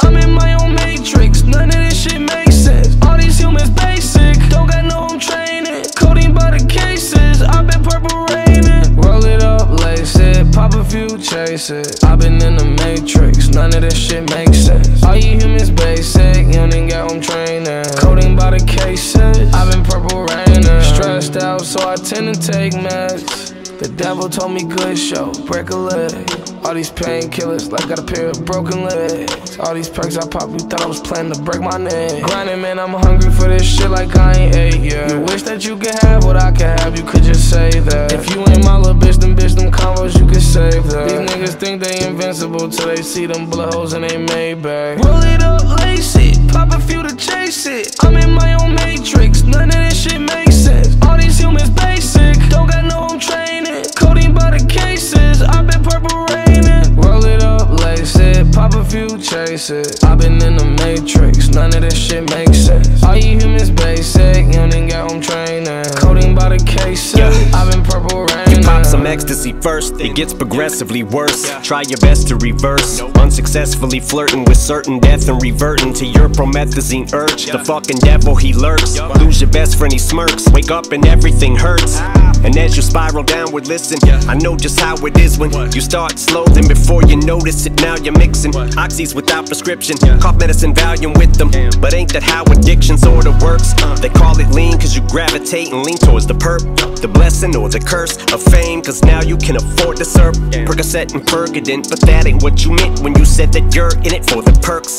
I'm in my own matrix, none of this shit makes sense. All these humans basic, don't got no home training. Codeine by the cases, I've been purple raining. Roll it up, lace it, pop a few, chase it. I've been in the matrix, none of this shit makes sense. All you humans basic, you don't even got home training. Codeine by the cases, I've been purple raining. Stressed out, so I tend to take meds. The devil told me good show, break a leg. All these painkillers, like got a pair of broken legs. All these perks I pop, you thought I was planning to break my neck. Grinding, man, I'm hungry for this shit like I ain't ate yet. You wish that you could have what I could have, you could just say that. If you ain't my little bitch, them combos, you could save that. These niggas think they invincible till they see them bullet holes in they Maybach. Roll it up, lace it, pop a few to chase it. I'm in my own matrix, none of this shit makes sense. All these humans basic, don't got no home training. Codeine by the cases, I've been purple raining. Roll it up, lace it, pop a few, chase it. I've been in the matrix, none of this shit makes sense. All you humans basic, you don't even got home training. Codeine by the cases, I've been purple raining. You pop some ecstasy first, it gets progressively worse. Try your best to reverse, unsuccessfully flirting with certain death and reverting to your promethazine urge. The fucking devil, he lurks. Lose your best friend, he smirks. Wake up and everything hurts. And as you spiral downward, listen, I know just how it is when you start slow, then before you notice it, now you're mixing oxys without prescription, cough medicine, Valium with them. But ain't that how addiction sorta works? They call it lean cause you gravitate and lean towards the perp, the blessing or the curse of fame, cause now you can afford to serve Percocet and Percodent. But that ain't what you meant when you said that you're in it for the perks.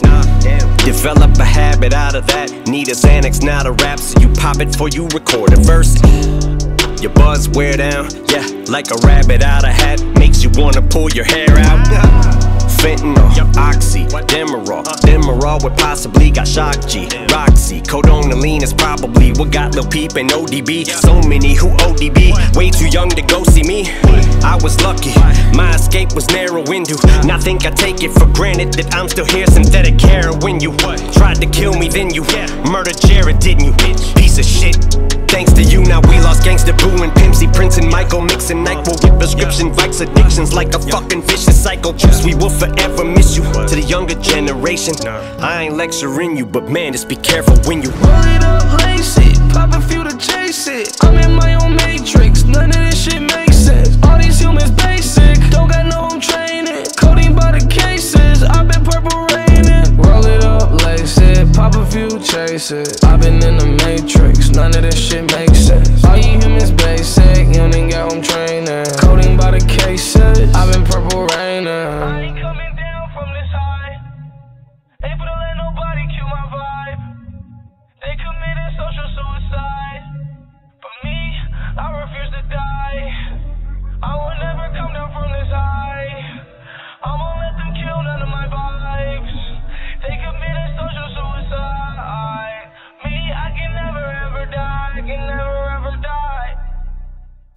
Develop a habit out of that. Need a Xanax, not a rap, so you pop it before you record a verse. Your buzz wear down, yeah, like a rabbit out of hat. Makes you wanna pull your hair out. Fentanyl, Oxy, Demerol. Demerol would possibly got Shock G, Roxy. Codonaline is probably what got Lil Peep and ODB. So many who ODB, way too young to go see me. I was lucky, my escape was narrow window. Now think I take it for granted that I'm still here. Synthetic heroin, you tried to kill me, then you murdered Jared, didn't you? Piece of shit. Thanks to you, now we lost Gangsta Boo and Pimp C, Prince and Michael, mixing NyQuil with prescription Vikes. Addictions like a fucking vicious cycle. Choose, we will forever miss you. To the younger generation, I ain't lecturing you, but man, just be careful when you roll it up, lace it, pop a few to chase it. I'm in my own matrix, none of this shit makes sense. All these humans basic, don't got no home training. Codeine by the cases, I've been purple raining. Roll it up, lace it, pop a few, chase it. I've been in the matrix, none of this shit makes sense. All you humans basic, you don't even got home training. Codeine by the cases, I've been purple raining. I ain't coming down from this high, able to let nobody kill my vibe. They committed social suicide, but me, I refuse to die.